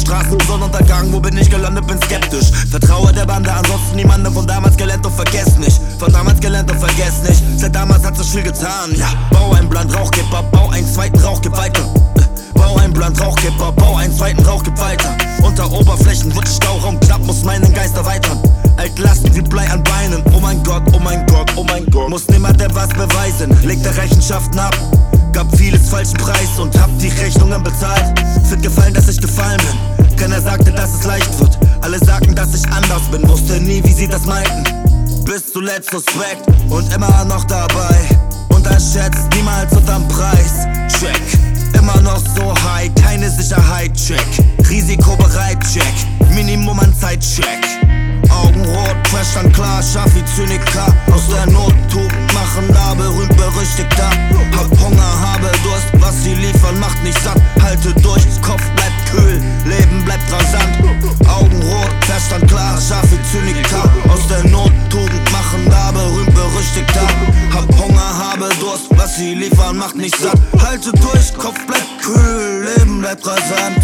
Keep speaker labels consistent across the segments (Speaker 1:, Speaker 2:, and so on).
Speaker 1: Straßen, Sonnenuntergang, wo bin ich gelandet, bin skeptisch. Vertraue der Bande, ansonsten niemandem. Von damals gelernt und vergess nicht. Von damals gelernt und vergess nicht. Seit damals hat sich viel getan, ja. Bau ein Blunt, Rauch, gib ab, bau einen zweiten Rauch, gib weiter. Bau ein Blunt, Rauch, gib ab, bau einen zweiten Rauch, gib weiter. Unter Oberflächen wird Stauraum knapp, muss meinen Geist erweitern. Altlasten wie Blei an Beinen, oh mein Gott, oh mein Gott, oh mein Gott. Muss niemand was beweisen, legte Rechenschaften ab. Gab vieles falschen Preis und hab die Rechnungen bezahlt. Wird gefallen, dass ich gefallen bin. Keiner sagte, dass es leicht wird. Alle sagten, dass ich anders bin, wusste nie, wie sie das meinten. Bis zuletzt suspekt und immer noch dabei. Unterschätzt niemals unterm Preis. Check, immer noch so high, keine Sicherheit. Check, risikobereit. Check, Minimum an Zeit. Check, Augenrot, Verstand klar, scharf wie Zyniker. Aus der Not Tugend machen, da berühmt berüchtigter. Hab Hunger, habe Durst, was sie liefern macht nicht satt. Halte durch, Kopf bleibt kühl, Leben bleibt rasant. Augenrot, Verstand klar, scharf wie Zyniker. Aus der Not Tugend machen, da berühmt berüchtigter. Hab Hunger, habe Durst, was sie liefern macht nicht satt. Halte durch, Kopf bleibt kühl, Leben bleibt rasant.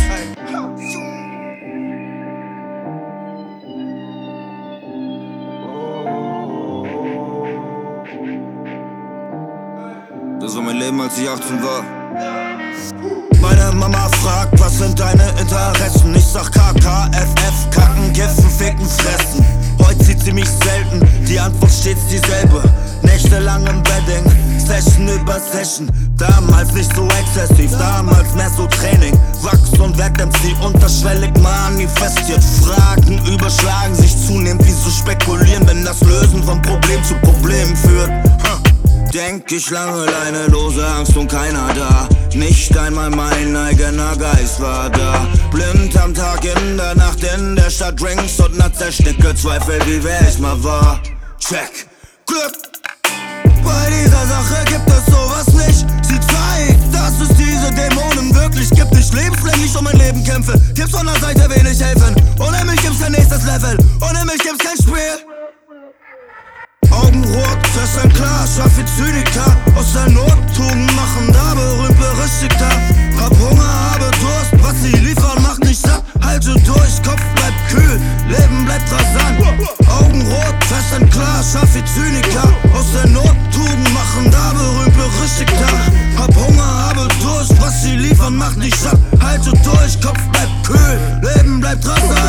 Speaker 1: Das war mein Leben, als ich 18 war. Meine Mama fragt, was sind deine Interessen? Ich sag KKFF, kacken, kiffen, ficken, fressen. Heute sieht sie mich selten, die Antwort stets dieselbe. Nächtelang im Bedding, Session über Session. Damals nicht so exzessiv, damals mehr so Training. Wachs und werd MC, unterschwellig manifestiert. Fragen überschlagen sich zunehmend, wieso spekulieren, wenn das Lösen von Problem zu Problem führt. Denk ich lange, Leine, lose Angst und keiner da. Nicht einmal mein eigener Geist war da. Blind am Tag, in der Nacht, in der Stadt Drinks und ner Zerstücke Zweifel, wie wer ich mal war. Check, Glück. Bei dieser Sache gibt es sowas nicht. Sie zeigt, dass es diese Dämonen wirklich gibt. Ich lebenslänglich um mein Leben kämpfe. Gibt's von der Seite wenig helfen. Ohne mich gibt's kein nächstes Level. Ohne mich gibt's kein Spiel. Augenrot, Verstand klar, scharf wie Zyniker. Aus der Not Tugend machen, da berühmt berüchtigter. Hab Hunger, habe Durst, was sie liefern macht nicht satt. Halte durch, Kopf bleibt kühl, Leben bleibt rasant. Augenrot, Verstand klar, scharf wie Zyniker. Aus der Not Tugend machen, da berühmt berüchtigter. Hab Hunger, habe Durst, was sie liefern macht nicht satt. Halte durch, Kopf bleibt kühl, Leben bleibt rasant.